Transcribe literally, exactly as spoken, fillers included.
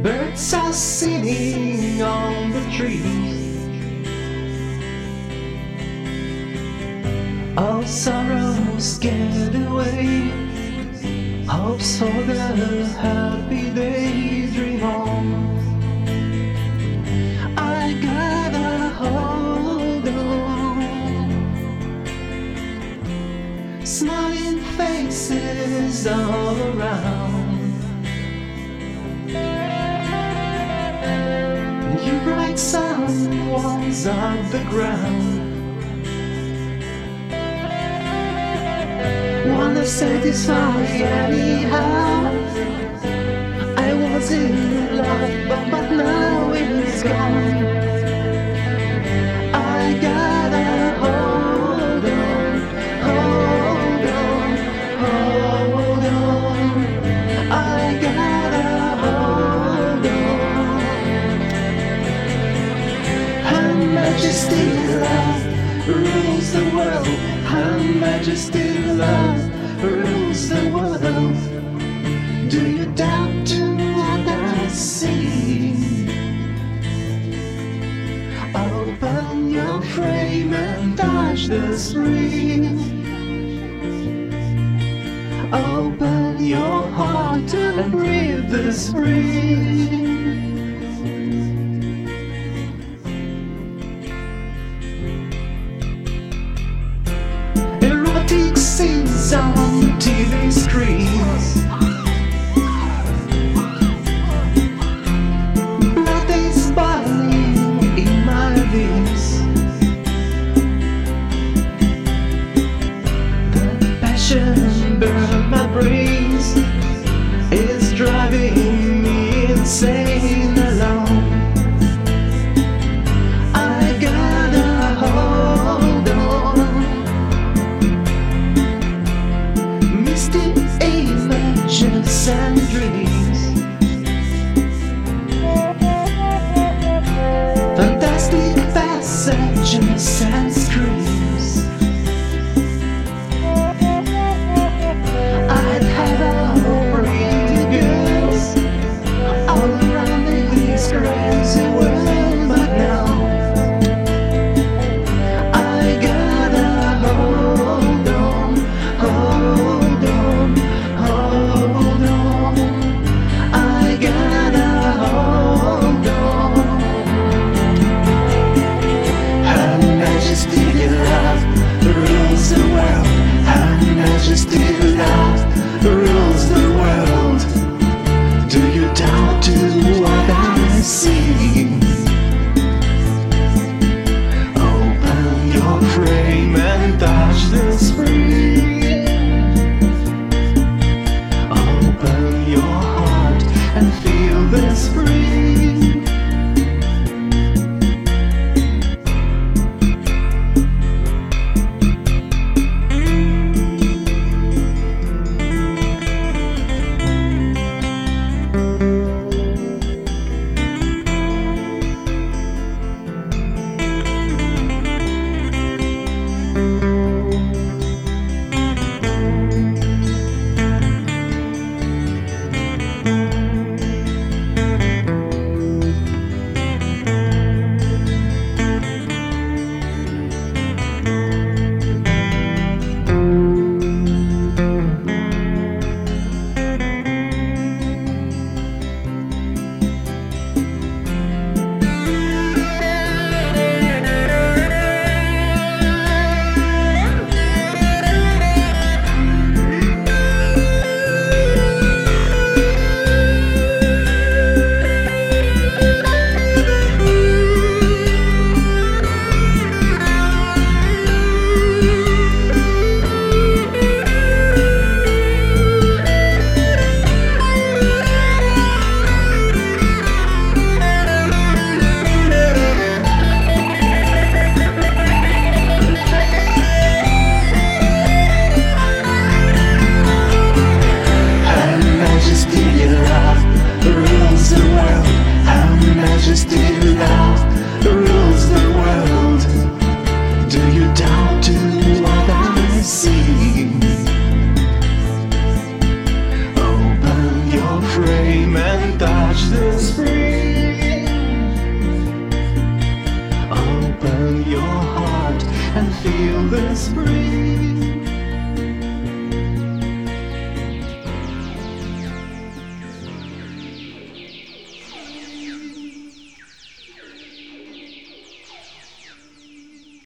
Birds are singing on the trees. All sorrows get away. Hopes for the happy day dream on. I gotta hold on. Smiling faces all around. You bright sun warms up the ground. Wanna satisfy anyhow. I was in love, but, but now it's gone. I gotta hold on, hold on, hold on. I gotta hold on. Her Majesty love rules the world. Her Majesty love rules the world. Do you doubt to what I see? Open your frame and touch the spring. Open your heart and breathe the spring. Erotic scenes on T V screens. Blood is boiling in my veins. The passion burns my brains. It's driving me insane. Come and touch the spring. Open your heart and feel the spring.